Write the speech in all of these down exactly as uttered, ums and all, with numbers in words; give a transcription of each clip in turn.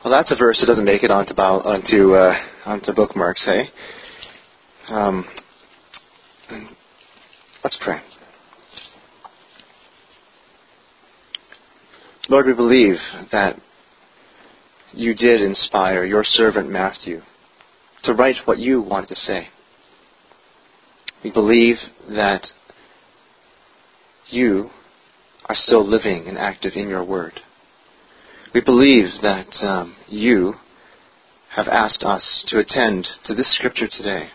Well, that's a verse that doesn't make it onto bio, onto uh, onto bookmarks, hey? Um, let's pray. Lord, we believe that you did inspire your servant Matthew to write what you wanted to say. We believe that you are still living and active in your word. We believe that um, you have asked us to attend to this scripture today.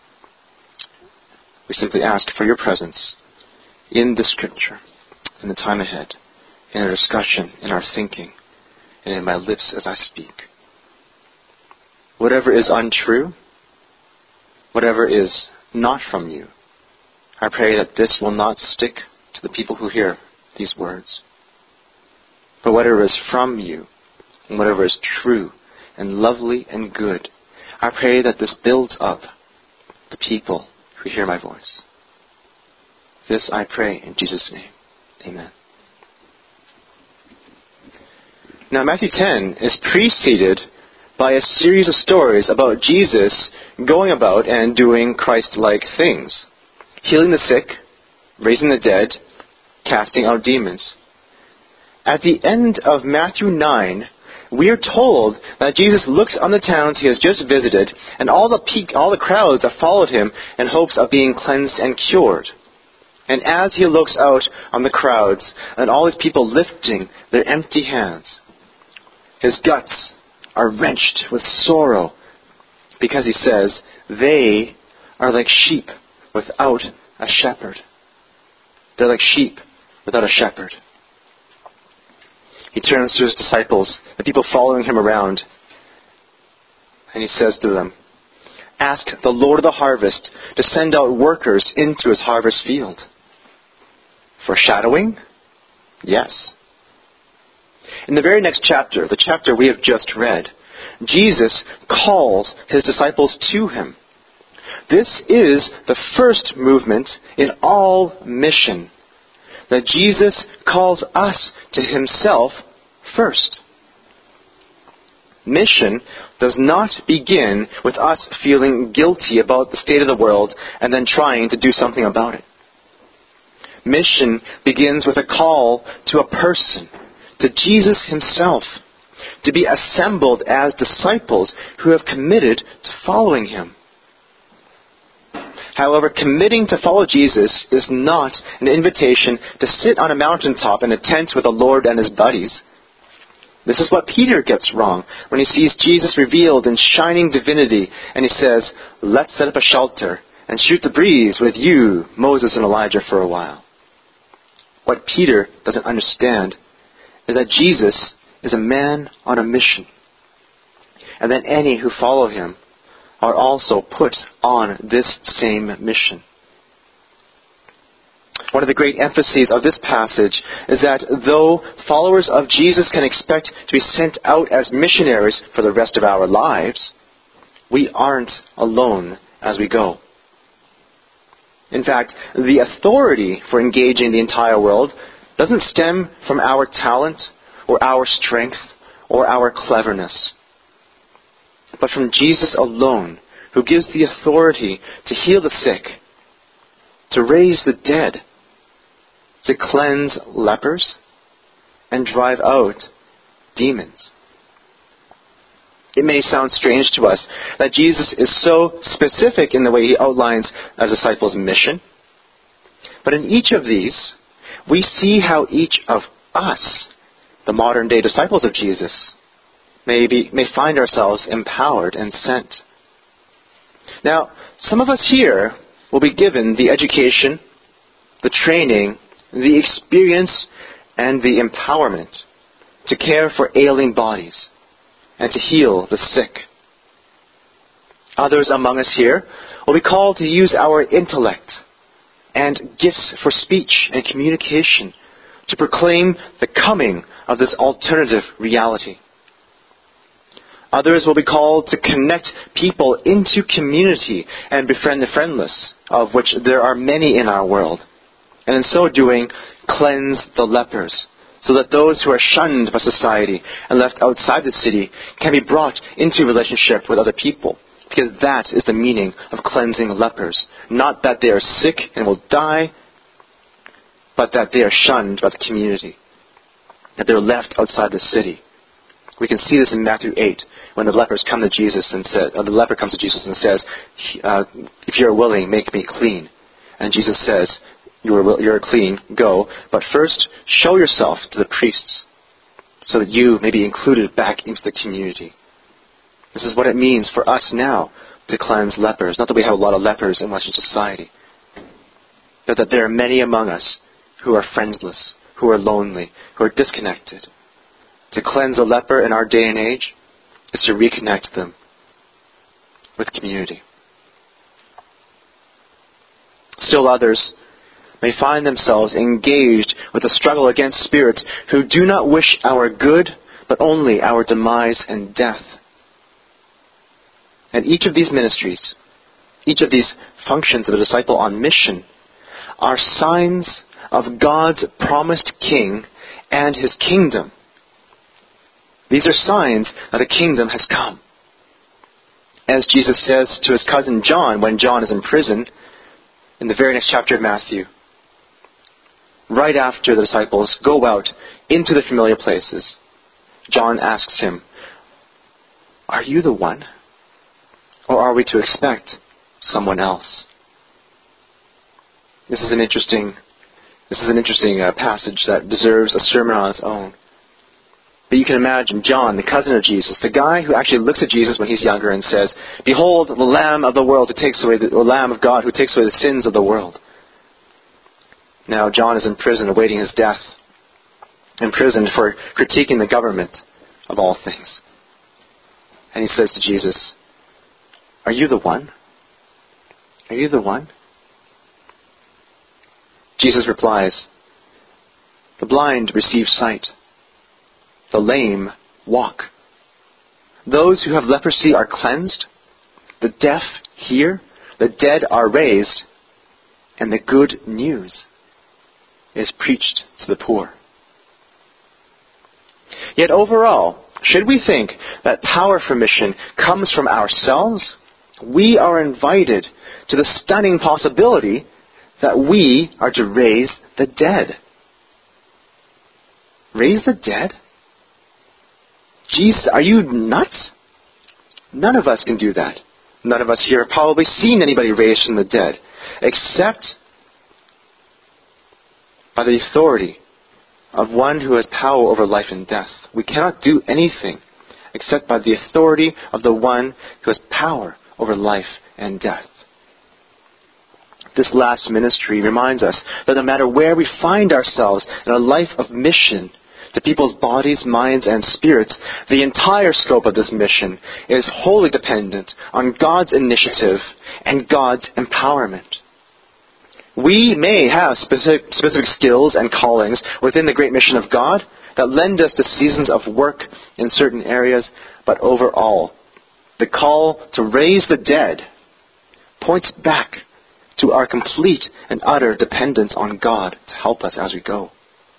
We simply ask for your presence in the scripture, in the time ahead, in our discussion, in our thinking, and in my lips as I speak. Whatever is untrue, whatever is not from you, I pray that this will not stick to the people who hear these words. But whatever is from you, and whatever is true, and lovely, and good, I pray that this builds up the people who hear my voice. This I pray in Jesus' name. Amen. Now, Matthew ten is preceded by a series of stories about Jesus going about and doing Christ-like things. Healing the sick, raising the dead, casting out demons. At the end of Matthew nine, we are told that Jesus looks on the towns he has just visited, and all the pe- all the crowds have followed him in hopes of being cleansed and cured. And as he looks out on the crowds, and all his people lifting their empty hands, his guts are wrenched with sorrow, because he says, they are like sheep without a shepherd. They're like sheep without a shepherd. He turns to his disciples, the people following him around, and he says to them, ask the Lord of the harvest to send out workers into his harvest field. Foreshadowing? Yes. In the very next chapter, the chapter we have just read, Jesus calls his disciples to him. This is the first movement in all mission, that Jesus calls us to himself first. Mission does not begin with us feeling guilty about the state of the world and then trying to do something about it. Mission begins with a call to a person, to Jesus himself, to be assembled as disciples who have committed to following him. However, committing to follow Jesus is not an invitation to sit on a mountaintop in a tent with the Lord and his buddies. This is what Peter gets wrong when he sees Jesus revealed in shining divinity, and he says, let's set up a shelter and shoot the breeze with you, Moses and Elijah, for a while. What Peter doesn't understand is that Jesus is a man on a mission, and that any who follow him are also put on this same mission. One of the great emphases of this passage is that though followers of Jesus can expect to be sent out as missionaries for the rest of our lives, we aren't alone as we go. In fact, the authority for engaging the entire world doesn't stem from our talent or our strength or our cleverness, but from Jesus alone, who gives the authority to heal the sick, to raise the dead, to cleanse lepers, and drive out demons. It may sound strange to us that Jesus is so specific in the way he outlines a disciple's mission, but in each of these, we see how each of us, the modern-day disciples of Jesus, may, be, may find ourselves empowered and sent. Now, some of us here will be given the education, the training, the experience, and the empowerment to care for ailing bodies and to heal the sick. Others among us here will be called to use our intellect and gifts for speech and communication to proclaim the coming of this alternative reality. Others will be called to connect people into community and befriend the friendless, of which there are many in our world, and in so doing, cleanse the lepers, so that those who are shunned by society and left outside the city can be brought into relationship with other people. Because that is the meaning of cleansing lepers. Not that they are sick and will die, but that they are shunned by the community. That they're left outside the city. We can see this in Matthew eight, when the lepers come to Jesus and said, or the leper comes to Jesus and says, uh, if you're willing, make me clean. And Jesus says, you are, you're clean, go, but first show yourself to the priests so that you may be included back into the community. This is what it means for us now to cleanse lepers. Not that we have a lot of lepers in Western society, but that there are many among us who are friendless, who are lonely, who are disconnected. To cleanse a leper in our day and age is to reconnect them with community. Still others may find themselves engaged with a struggle against spirits who do not wish our good, but only our demise and death. And each of these ministries, each of these functions of a disciple on mission, are signs of God's promised King and His kingdom. These are signs that a kingdom has come. As Jesus says to His cousin John when John is in prison, in the very next chapter of Matthew, right after the disciples go out into the familiar places, John asks him, are you the one? Or are we to expect someone else? This is an interesting, this is an interesting uh, passage that deserves a sermon on its own. But you can imagine John, the cousin of Jesus, the guy who actually looks at Jesus when he's younger and says, behold, the Lamb of the world who takes away the, the Lamb of God who takes away the sins of the world. Now John is in prison awaiting his death, imprisoned for critiquing the government of all things. And he says to Jesus, are you the one? Are you the one? Jesus replies, the blind receive sight. The lame walk. Those who have leprosy are cleansed. The deaf hear. The dead are raised. And the good news is preached to the poor. Yet overall, should we think that power for mission comes from ourselves, we are invited to the stunning possibility that we are to raise the dead. Raise the dead? Jesus, are you nuts? None of us can do that. None of us here have probably seen anybody raised from the dead, except by the authority of one who has power over life and death. We cannot do anything except by the authority of the one who has power over life and death. This last ministry reminds us that no matter where we find ourselves in a life of mission to people's bodies, minds, and spirits, the entire scope of this mission is wholly dependent on God's initiative and God's empowerment. We may have specific, specific skills and callings within the great mission of God that lend us to seasons of work in certain areas, but overall, the call to raise the dead points back to our complete and utter dependence on God to help us as we go.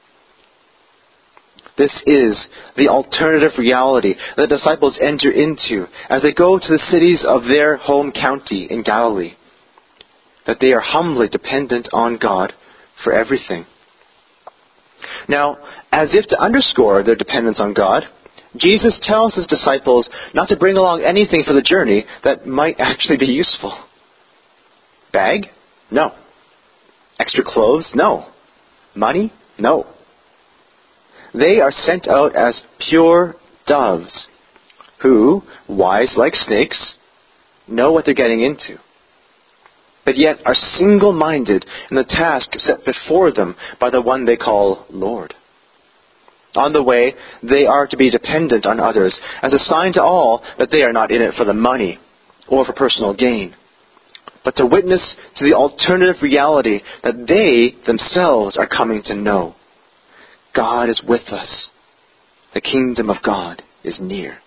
This is the alternative reality that the disciples enter into as they go to the cities of their home county in Galilee. That they are humbly dependent on God for everything. Now, as if to underscore their dependence on God, Jesus tells His disciples not to bring along anything for the journey that might actually be useful. Bag? No. Extra clothes? No. Money? No. They are sent out as pure doves who, wise like snakes, know what they're getting into, but yet are single-minded in the task set before them by the one they call Lord. On the way, they are to be dependent on others as a sign to all that they are not in it for the money or for personal gain, but to witness to the alternative reality that they themselves are coming to know. God is with us. The kingdom of God is near.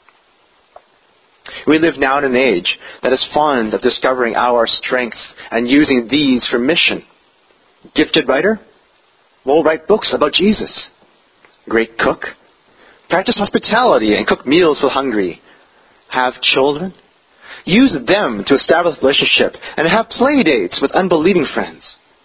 We live now in an age that is fond of discovering our strengths and using these for mission. Gifted writer? Well, write books about Jesus. great cook. Practice hospitality and cook meals for the hungry. Have children. Use them to establish a relationship and have play dates with unbelieving friends.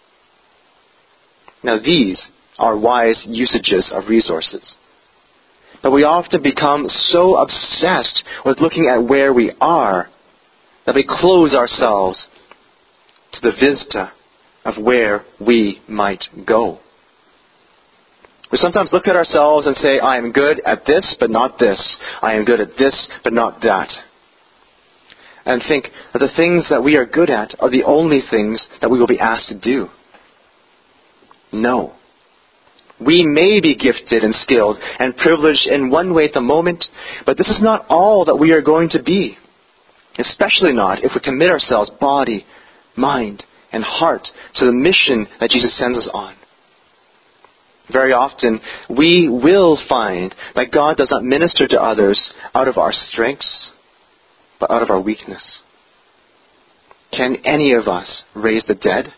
Now these are wise usages of resources. But we often become so obsessed with looking at where we are that we close ourselves to the vista of where we might go. We sometimes look at ourselves and say, I am good at this, but not this. I am good at this, but not that. And think that the things that we are good at are the only things that we will be asked to do. No. We may be gifted and skilled and privileged in one way at the moment, but this is not all that we are going to be. Especially not if we commit ourselves, body, mind, and heart, to the mission that Jesus sends us on. Very often, we will find that God does not minister to others out of our strengths, but out of our weakness. Can any of us raise the dead?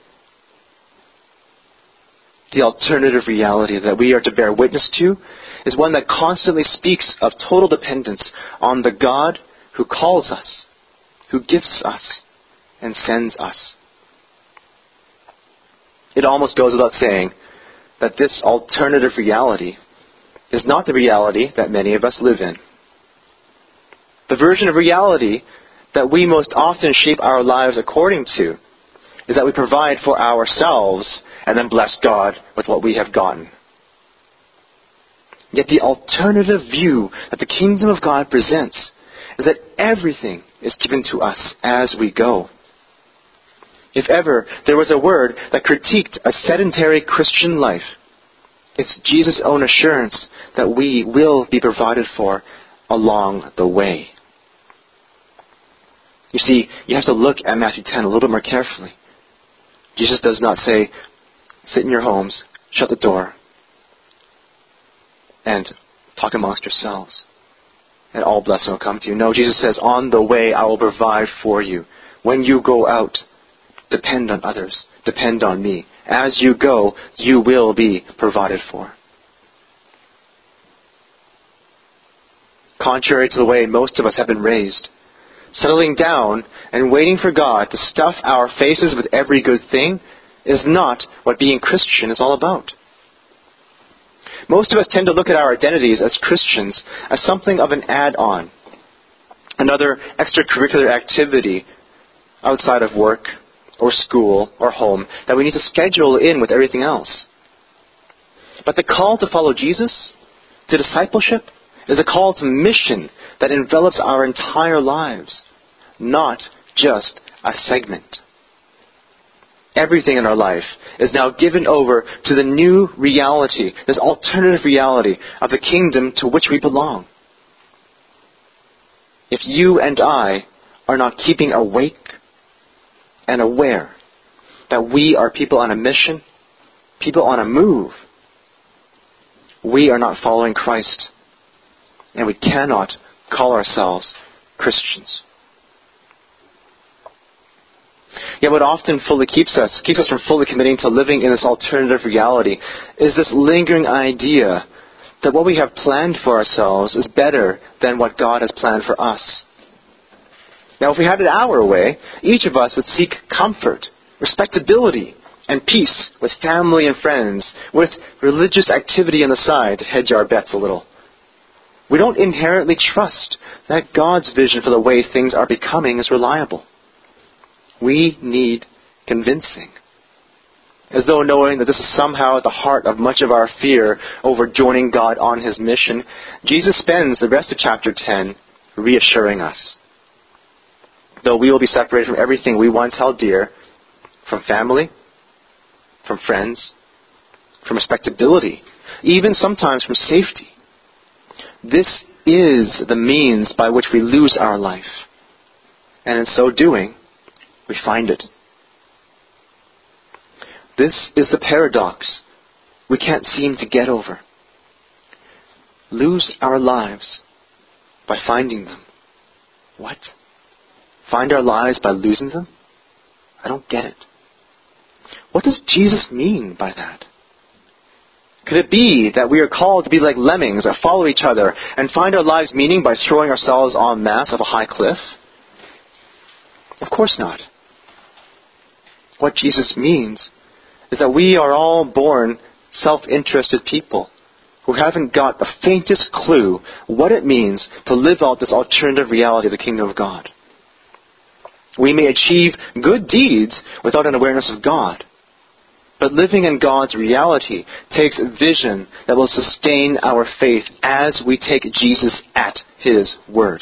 The alternative reality that we are to bear witness to is one that constantly speaks of total dependence on the God who calls us, who gifts us, and sends us. It almost goes without saying that this alternative reality is not the reality that many of us live in. The version of reality that we most often shape our lives according to is that we provide for ourselves and then bless God with what we have gotten. Yet the alternative view that the kingdom of God presents is that everything is given to us as we go. If ever there was a word that critiqued a sedentary Christian life, it's Jesus' own assurance that we will be provided for along the way. You see, you have to look at Matthew ten a little bit more carefully. Jesus does not say, sit in your homes, shut the door, and talk amongst yourselves, and all blessing will come to you. No, Jesus says, on the way I will provide for you. When you go out, depend on others. Depend on me. As you go, you will be provided for. Contrary to the way most of us have been raised, settling down and waiting for God to stuff our faces with every good thing is not what being Christian is all about. Most of us tend to look at our identities as Christians as something of an add-on, another extracurricular activity outside of work or school or home that we need to schedule in with everything else. But the call to follow Jesus, to discipleship, is a call to mission that envelops our entire lives, not just a segment. Everything in our life is now given over to the new reality, this alternative reality of the kingdom to which we belong. If you and I are not keeping awake and aware that we are people on a mission, people on a move, we are not following Christ, and we cannot call ourselves Christians. Yet what often fully keeps us, keeps us from fully committing to living in this alternative reality is this lingering idea that what we have planned for ourselves is better than what God has planned for us. Now, if we had it our way, each of us would seek comfort, respectability, and peace with family and friends, with religious activity on the side to hedge our bets a little. We don't inherently trust that God's vision for the way things are becoming is reliable. We need convincing. As though knowing that this is somehow at the heart of much of our fear over joining God on His mission, Jesus spends the rest of chapter ten reassuring us. Though we will be separated from everything we once held dear, from family, from friends, from respectability, even sometimes from safety, this is the means by which we lose our life. And in so doing, we find it. This is the paradox we can't seem to get over. Lose our lives by finding them. What? Find our lives by losing them? I don't get it. What does Jesus mean by that? Could it be that we are called to be like lemmings that follow each other and find our lives meaning by throwing ourselves en masse off a high cliff? Of course not. What Jesus means is that we are all born self-interested people who haven't got the faintest clue what it means to live out this alternative reality of the kingdom of God. We may achieve good deeds without an awareness of God. But living in God's reality takes vision that will sustain our faith as we take Jesus at His word.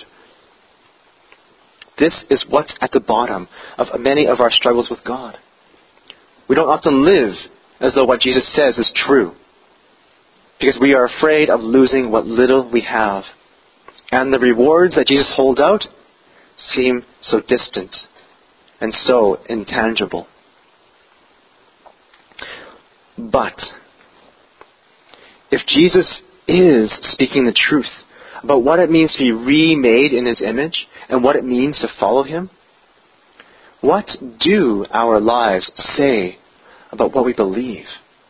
This is what's at the bottom of many of our struggles with God. We don't often live as though what Jesus says is true, because we are afraid of losing what little we have. And the rewards that Jesus holds out seem so distant and so intangible. But if Jesus is speaking the truth about what it means to be remade in His image and what it means to follow Him, what do our lives say about what we believe?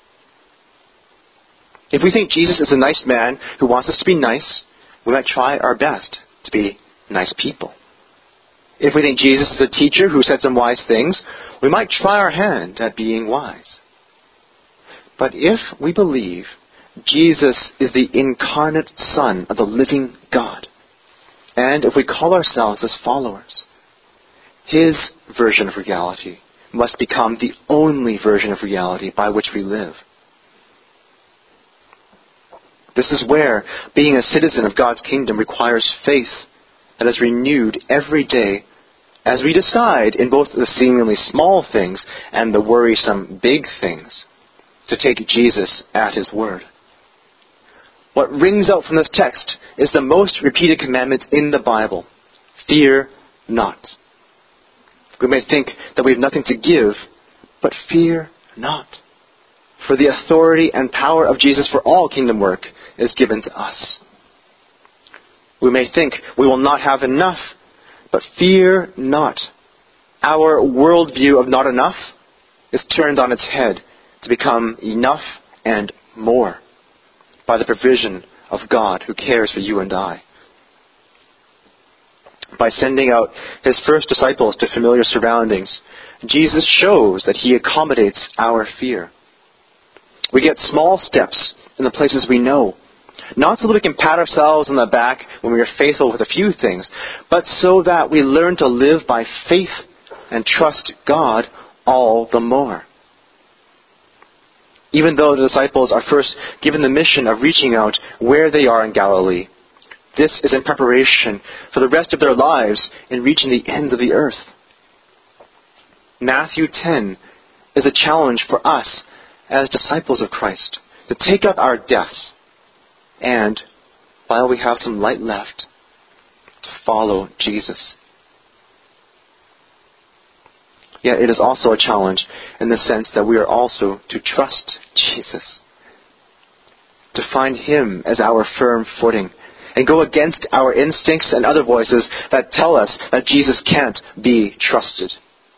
If we think Jesus is a nice man who wants us to be nice, we might try our best to be nice people. If we think Jesus is a teacher who said some wise things, we might try our hand at being wise. But if we believe Jesus is the incarnate Son of the living God, and if we call ourselves His followers, His version of reality must become the only version of reality by which we live. This is where being a citizen of God's kingdom requires faith that is renewed every day as we decide in both the seemingly small things and the worrisome big things to take Jesus at His word. What rings out from this text is the most repeated commandment in the Bible. Fear not. We may think that we have nothing to give, but fear not. For the authority and power of Jesus for all kingdom work is given to us. We may think we will not have enough, but fear not. Our worldview of not enough is turned on its head to become enough and more by the provision of God who cares for you and I. By sending out His first disciples to familiar surroundings, Jesus shows that He accommodates our fear. We get small steps in the places we know, not so that we can pat ourselves on the back when we are faithful with a few things, but so that we learn to live by faith and trust God all the more. Even though the disciples are first given the mission of reaching out where they are in Galilee, this is in preparation for the rest of their lives in reaching the ends of the earth. Matthew ten is a challenge for us as disciples of Christ to take up our deaths and, while we have some light left, to follow Jesus. Yet it is also a challenge in the sense that we are also to trust Jesus, to find Him as our firm footing, and go against our instincts and other voices that tell us that Jesus can't be trusted.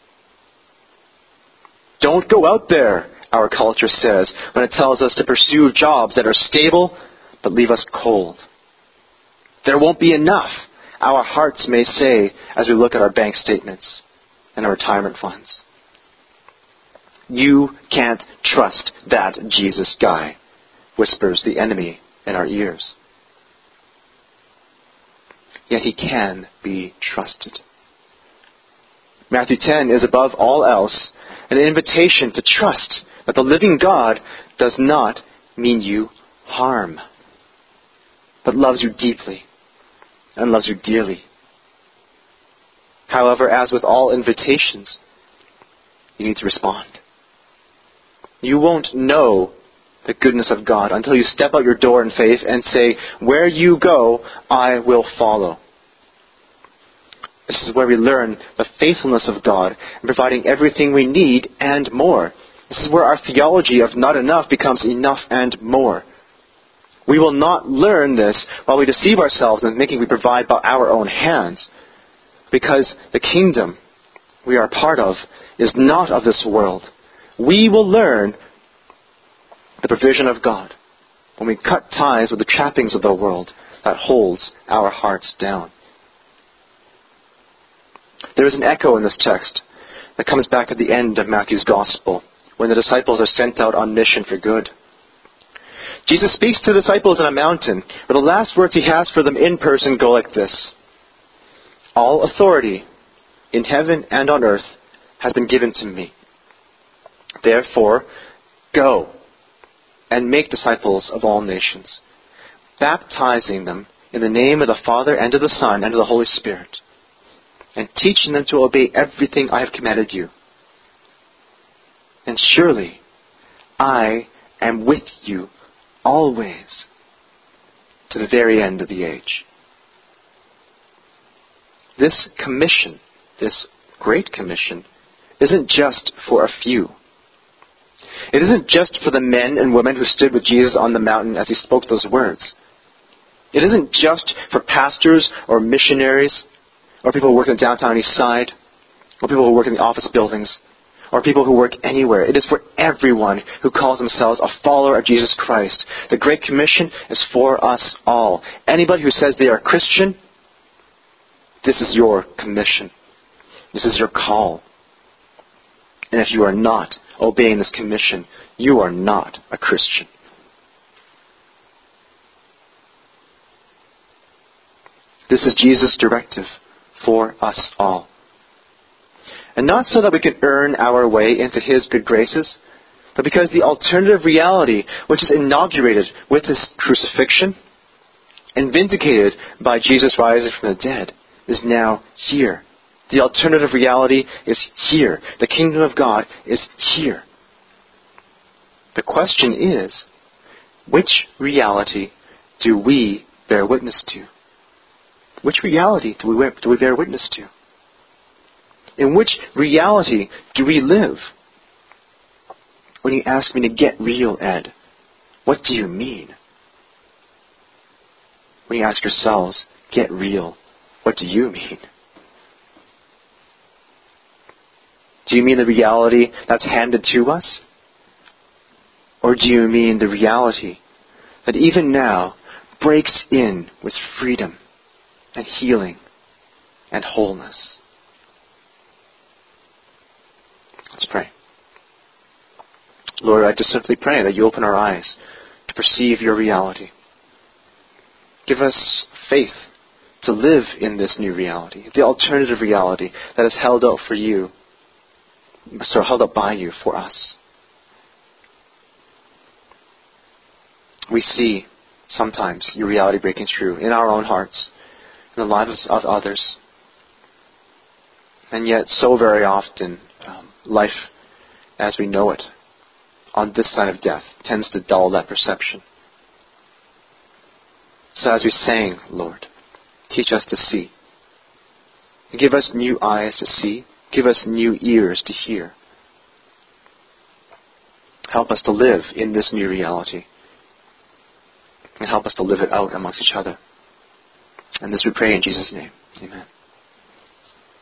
Don't go out there, our culture says, when it tells us to pursue jobs that are stable but leave us cold. There won't be enough, our hearts may say as we look at our bank statements and our retirement funds. You can't trust that Jesus guy, whispers the enemy in our ears. Yet He can be trusted. Matthew ten is above all else an invitation to trust that the living God does not mean you harm, but loves you deeply and loves you dearly. However, as with all invitations, you need to respond. You won't know the goodness of God until you step out your door in faith and say, where you go, I will follow. This is where we learn the faithfulness of God in providing everything we need and more. This is where our theology of not enough becomes enough and more. We will not learn this while we deceive ourselves in thinking we provide by our own hands, because the kingdom we are part of is not of this world. We will learn the provision of God when we cut ties with the trappings of the world that holds our hearts down. There is an echo in this text that comes back at the end of Matthew's Gospel, when the disciples are sent out on mission for good. Jesus speaks to the disciples on a mountain, where the last words he has for them in person go like this: "All authority in heaven and on earth has been given to me. Therefore, go and make disciples of all nations, baptizing them in the name of the Father and of the Son and of the Holy Spirit, and teaching them to obey everything I have commanded you. And surely I am with you always, to the very end of the age." This commission, this great commission, isn't just for a few. It isn't just for the men and women who stood with Jesus on the mountain as he spoke those words. It isn't just for pastors or missionaries, or people who work in the downtown east side, or people who work in the office buildings, or people who work anywhere. It is for everyone who calls themselves a follower of Jesus Christ. The Great Commission is for us all. Anybody who says they are a Christian, this is your commission. This is your call. And if you are not obeying this commission, you are not a Christian. This is Jesus' directive for us all. And not so that we can earn our way into his good graces, but because the alternative reality, which is inaugurated with his crucifixion and vindicated by Jesus rising from the dead, is now here. The alternative reality is here. The kingdom of God is here. The question is, which reality do we bear witness to? Which reality do we, do we bear witness to? In which reality do we live? When you ask me to get real, Ed, what do you mean? When you ask yourselves, get real, what do you mean? Do you mean the reality that's handed to us? Or do you mean the reality that even now breaks in with freedom and healing and wholeness? Let's pray. Lord, I just simply pray that you open our eyes to perceive your reality. Give us faith to live in this new reality, the alternative reality that is held out for you, so held up by you for us. We see sometimes your reality breaking through in our own hearts, in the lives of others. And yet, so very often, um, life as we know it on this side of death tends to dull that perception. So as we sang, Lord, teach us to see. Give us new eyes to see. Give us new ears to hear. Help us to live in this new reality. And help us to live it out amongst each other. And this we pray in Jesus' name. Amen.